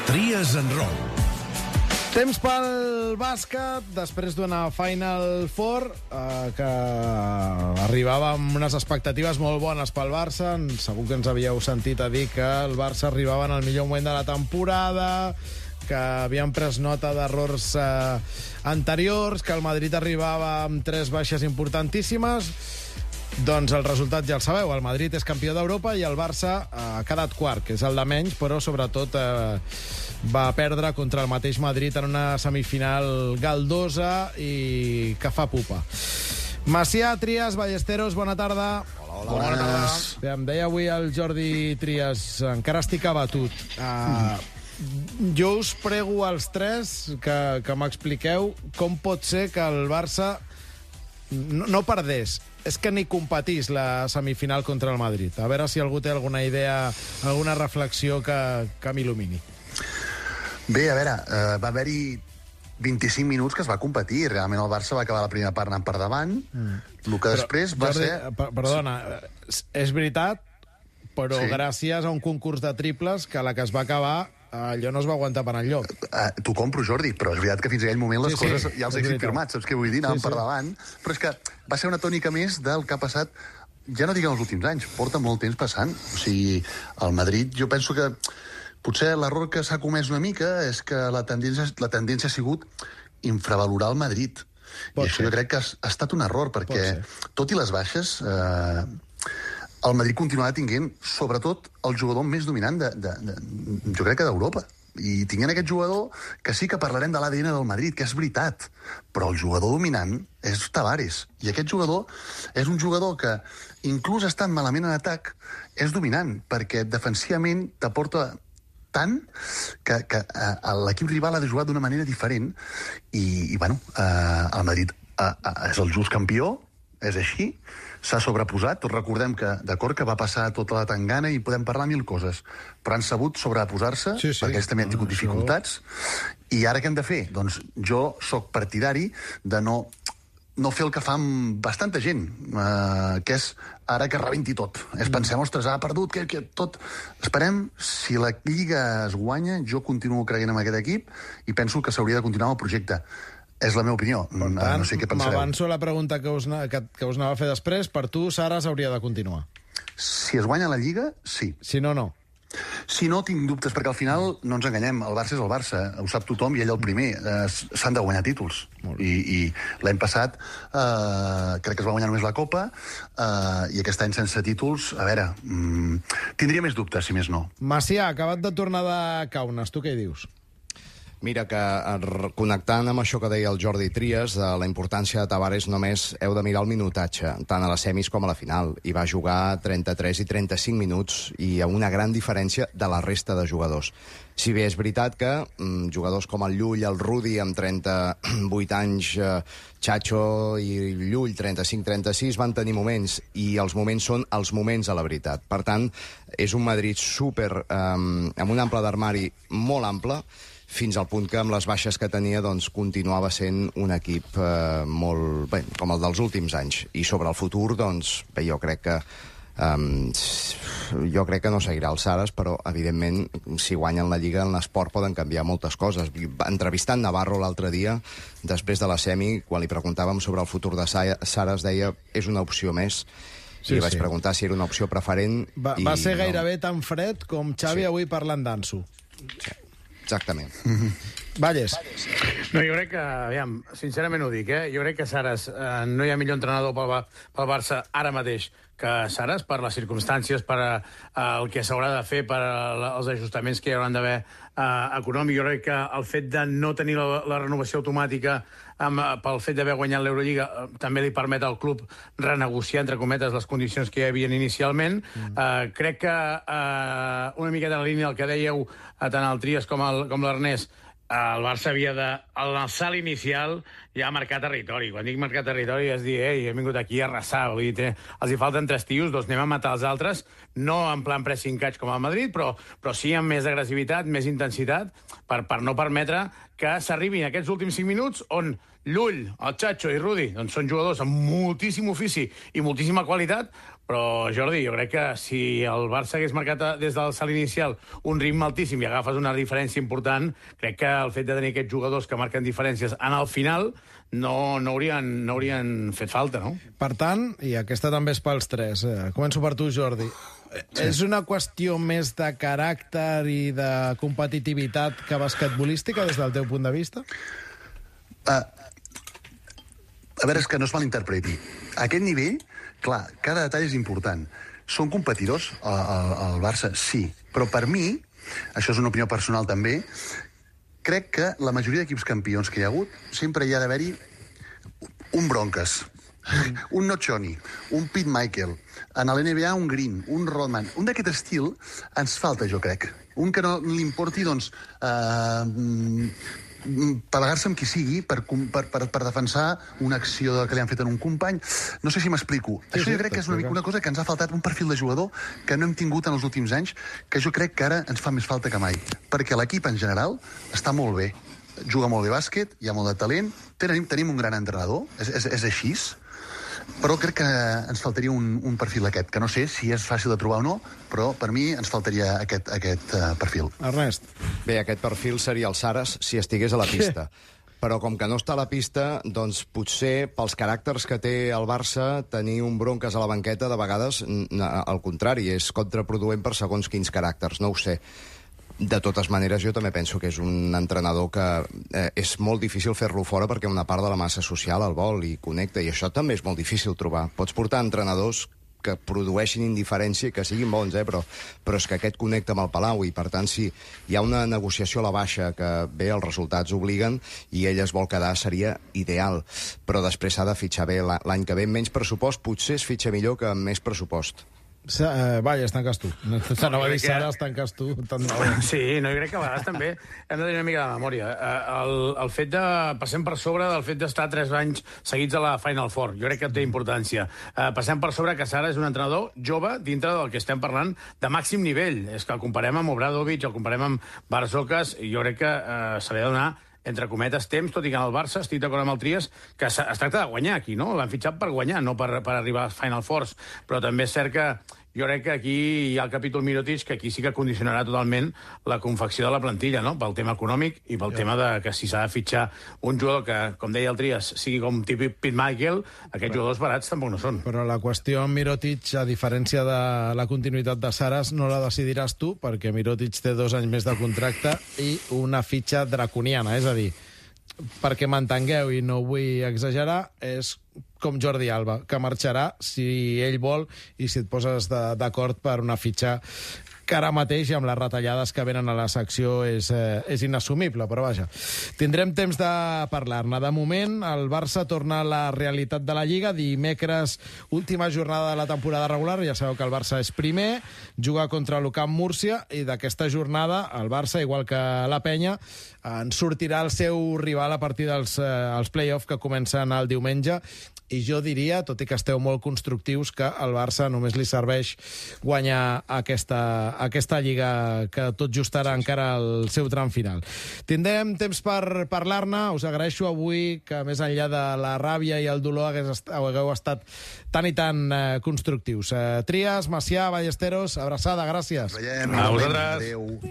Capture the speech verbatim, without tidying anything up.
Tries en Roll. Temps pel bàsquet, després d'una Final Four eh, que arribava amb unes expectatives molt bones pel Barça. Segur que ens havíeu sentit a dir que el Barça arribava en el millor moment de la temporada, que havien pres nota d'errors eh, anteriors, que el Madrid arribava amb tres baixes importantíssimes. Doncs el resultat ja el sabeu, el Madrid és campió d'Europa i el Barça ha quedat quart, que és el de menys, però sobretot eh, va perdre contra el mateix Madrid en una semifinal galdosa i que fa pupa. Macià, Trias, Ballesteros, bona tarda. Hola, hola. Bona tarda. Bé, em deia avui el Jordi Trias, encara estic abatut. Uh, jo us prego als tres que, que m'expliqueu com pot ser que el Barça no, no perdés, és que ni competís la semifinal contra el Madrid. A veure si algú té alguna idea, alguna reflexió que, que m'il·lumini. Bé, a veure, uh, va haver-hi vint-i-cinc minuts que es va competir. Realment el Barça va acabar la primera part anant per davant. Mm. El que després va Jordi, ser... Perdona, és veritat, però sí, gràcies a un concurs de triples que a la que es va acabar allò no es va aguantar per enlloc. Uh, T'ho compro, Jordi, però és veritat que fins a aquell moment les sí, coses sí, ja els he firmat, saps què vull dir? Anàvem sí, sí. per davant. Però és que va ser una tònica més del que ha passat, ja no diguem els últims anys, porta molt temps passant. O sigui, el Madrid, jo penso que potser l'error que s'ha comès una mica és que la tendència, la tendència ha sigut infravalorar el Madrid. Pot I això ser. Jo crec que ha, ha estat un error, perquè tot i les baixes... Eh, el Madrid continuava tinguent, sobretot, el jugador més dominant, de, de, de, jo crec que d'Europa. I tinguent aquest jugador, que sí que parlarem de l'A D N del Madrid, que és veritat, però el jugador dominant és Tavares. I aquest jugador és un jugador que, inclús estant malament en atac, és dominant, perquè defensivament t'aporta tant que, que eh, l'equip rival ha de jugar d'una manera diferent. I, i bueno, eh, el Madrid eh, eh, és el just campió, és així, s'ha sobreposat. Tots recordem que, d'acord, que va passar tota la tangana i podem parlar mil coses, però han sabut sobreposar-se, sí, sí. perquè ells també han tingut dificultats. I ara què hem de fer? Doncs jo sóc partidari de no, no fer el que fa amb bastanta gent, eh, que és ara que rebenti tot. Es pensem, ostres, ha perdut, que, que tot... Esperem, si la Lliga es guanya, jo continuo creient en aquest equip i penso que s'hauria de continuar amb el projecte. És la meva opinió. Per tant, no sé què pensareu. M'avanço a la pregunta que us, que, que us anava a fer després. Per tu, Sara, s'hauria de continuar. Si es guanya la Lliga, sí. Si no, no. Si no, tinc dubtes, perquè al final, no ens enganyem, el Barça és el Barça, ho sap tothom, i ell el primer. Eh, S'han de guanyar títols. I, i l'any passat eh, crec que es va guanyar només la Copa, eh, i aquest any sense títols, a veure, mm, tindria més dubtes, si més no. Macià, acabat de tornar de Kaunas, tu què hi dius? Mira, que connectant amb això que deia el Jordi Trias, de la importància de Tavares, només heu de mirar el minutatge, tant a les semis com a la final. I va jugar trenta-tres i trenta-cinc minuts, i amb una gran diferència de la resta de jugadors. Si bé és veritat que mm, jugadors com el Llull, el Rudi, amb trenta-vuit anys, eh, Chacho i Llull, trenta-cinc trenta-sis, van tenir moments, i els moments són els moments a la veritat. Per tant, és un Madrid súper, eh, amb un ample d'armari molt ample, fins al punt que amb les baixes que tenia doncs, continuava sent un equip eh, molt bé, com el dels últims anys. I sobre el futur, doncs, bé, jo crec que um, jo crec que no seguirà els Sares, però evidentment si guanyen la Lliga en l'esport poden canviar moltes coses. Entrevistant Navarro l'altre dia, després de la semi, quan li preguntàvem sobre el futur de Sares, deia és una opció més. Sí, I li vaig sí. preguntar si era una opció preferent. Va, i va ser no. gairebé tan fred com Xavi sí. avui parlant d'Ansu. Sí. Exactament. Valles. No, jo crec que, aviam, sincerament ho dic, eh? Jo crec que Saras, eh, no hi ha millor entrenador pel, pel Barça ara mateix que Saras, per les circumstàncies, per eh, el que s'haurà de fer, per eh, els ajustaments que hi hauran d'haver eh, econòmic. Jo crec que el fet de no tenir la, la renovació automàtica amb, pel fet d'haver guanyat l'Eurolliga eh, també li permet al club renegociar, entre cometes, les condicions que hi havia inicialment. Mm. Eh, crec que eh, una miqueta en la línia del que dèieu eh, tant el Trias com l'Ernest, el Barça havia de, al salt inicial, ja marcar territori. Quan dic marcar territori és dir, ei, hem vingut aquí a arrasar. Vull dir, els hi falten tres tios, doncs anem a matar els altres, no en plan pressing catch com al Madrid, però, però sí amb més agressivitat, més intensitat, per, per no permetre que s'arribin aquests últims cinc minuts on Llull, el Chacho i Rudi doncs són jugadors amb moltíssim ofici i moltíssima qualitat, Però, Jordi, jo crec que si el Barça hagués marcat des del salt inicial un ritme altíssim i agafes una diferència important, crec que el fet de tenir aquests jugadors que marquen diferències en el final no, no, haurien, no haurien fet falta, no? Per tant, i aquesta també és pels tres, eh, començo per tu, Jordi. Sí. És una qüestió més de caràcter i de competitivitat que basquetbolística des del teu punt de vista? Uh, a veure, és que no es malinterpreti. A aquest nivell, clar, cada detall és important. Són competidors, el Barça? Sí. Però per mi, això és una opinió personal també, crec que la majoria d'equips campions que hi ha hagut sempre hi ha d'haver-hi un Broncas, un Nocioni, un Pete Michael, en l'N B A un Green, un Rodman. Un d'aquest estil ens falta, jo crec. Un que no li importi, doncs, eh, pelegar-se amb qui sigui per, per, per, per defensar una acció que li han fet en un company. No sé si m'explico. Sí, Això jo crec que és una, una cosa que ens ha faltat, un perfil de jugador que no hem tingut en els últims anys, que jo crec que ara ens fa més falta que mai. Perquè l'equip en general està molt bé. Juga molt bé bàsquet, hi ha molt de talent, tenim, tenim un gran entrenador, és, és, és així, però crec que ens faltaria un, un perfil aquest, que no sé si és fàcil de trobar o no, però per mi ens faltaria aquest, aquest uh, perfil. Ernest. Bé, aquest perfil seria el Saras si estigués a la pista. Però com que no està a la pista, doncs potser pels caràcters que té el Barça, tenir un Broncas a la banqueta de vegades, al contrari, és contraproduent per segons quins caràcters, no ho sé. De totes maneres, jo també penso que és un entrenador que eh, és molt difícil fer-lo fora perquè una part de la massa social el vol i connecta, i això també és molt difícil trobar. Pots portar entrenadors que produeixin indiferència i que siguin bons, eh? però, però és que aquest connecta amb el Palau, i per tant, si hi ha una negociació a la baixa que bé, els resultats obliguen i ell es vol quedar, seria ideal. Però després s'ha de fitxar bé. L'any que ve amb menys pressupost potser es fitxa millor que amb més pressupost. Uh, Vaya, tanques tu. S'anava a dir Sara, tanques tu. Tant sí, no, jo crec que a vegades també hem de tenir una mica de memòria. El, el fet de... Passem per sobre del fet d'estar tres anys seguits a la Final Four. Jo crec que té importància. Uh, passem per sobre que Sara és un entrenador jove dintre del que estem parlant de màxim nivell. És que el comparem amb Obradovic, el comparem amb Barsocas, i jo crec que uh, se li ha de donar entre cometes, temps, tot i que en el Barça, estic d'acord amb el Trias, que es tracta de guanyar aquí, no? L'han fitxat per guanyar, no per, per arribar a Final Fours. Però també és cert que jo crec que aquí hi ha el capítol Mirotic, que aquí sí que condicionarà totalment la confecció de la plantilla, no? Pel tema econòmic i pel ja. tema de que si s'ha de fitxar un jugador que, com deia el Trias, sigui com típic Pete Michael, aquests però, jugadors barats tampoc no són. Però la qüestió amb Mirotic, a diferència de la continuïtat de Saras, no la decidiràs tu, perquè Mirotic té dos anys més de contracte i una fitxa draconiana, és a dir, perquè m'entengueu i no vull exagerar, és com Jordi Alba, que marxarà si ell vol i si et poses d'acord per una fitxa que ara mateix, amb les retallades que venen a la secció, és, eh, és inassumible, però vaja. Tindrem temps de parlar-ne. De moment, el Barça torna a la realitat de la Lliga. Dimecres, última jornada de la temporada regular. Ja sabeu que el Barça és primer, juga contra l'U C A M Múrcia, i d'aquesta jornada, el Barça, igual que la Penya, en sortirà el seu rival a partir dels eh, els play-off que comencen el diumenge. I jo diria, tot i que esteu molt constructius, que al Barça només li serveix guanyar aquesta, aquesta Lliga, que tot just ara encara al seu tram final. Tindrem temps per parlar-ne. Us agraeixo avui que, més enllà de la ràbia i el dolor, hagueu estat tan i tan eh, constructius. Eh, Trias, Macià, Ballesteros, abraçada, gràcies. Veiem, a vosaltres. Adéu.